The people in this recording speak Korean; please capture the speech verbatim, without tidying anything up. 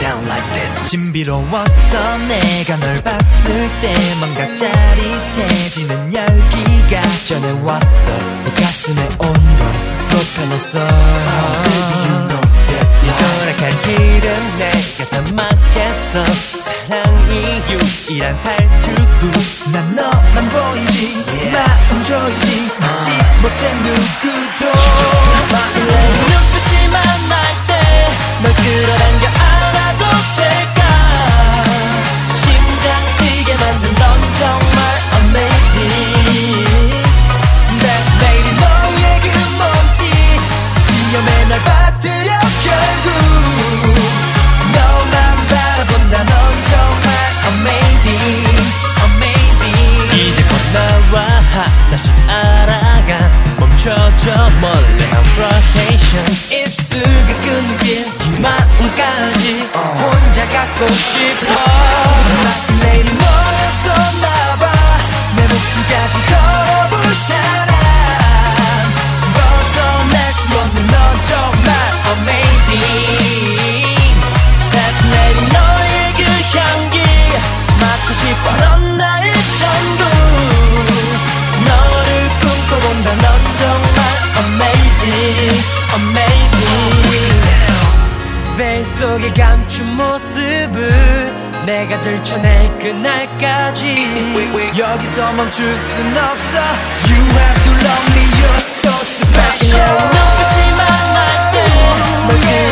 down like this. 신비로웠어 내가 널 봤을 때 뭔가 짜릿해지는 열기가 전해왔어 내 가슴의 온도 높여놨어. oh, Baby you know that 네 돌아갈 길은 내가 다 막겠어. 사랑이 유일한 탈출구. 난 너만 보이지 yeah. 마음 조이지 막지 uh. 못해 누구도. 눈빛이 만날 때 널 끌어당겨 안아도 될까. 심장 뛰게 만든 넌 정말 amazing. 매일이 너의 그 몸짓 시험에 날 받들여 결국 너만 바라본다. 넌 정말 amazing amazing. 이제 곧 나와 하나씩 알아가 멈춰줘 몰래 한 rotation. 입술과 끊길 마음까지 혼자 갖고 싶어. 나 내일이 너였었나봐. 내 목숨까지 걸어볼 사람 벗어날 수 없는 넌 정말 amazing. 나 내일이 너의 그 향기 맡고 싶어. 넌 나의 전부. 너를 꿈꿔본다. 넌 정말 amazing amazing. 뱃속에 감춘 모습을 내가 들춰낼 그날까지 여기서 멈출 순 없어. You have to love me, you're so special. 눈빛이 만날 때 널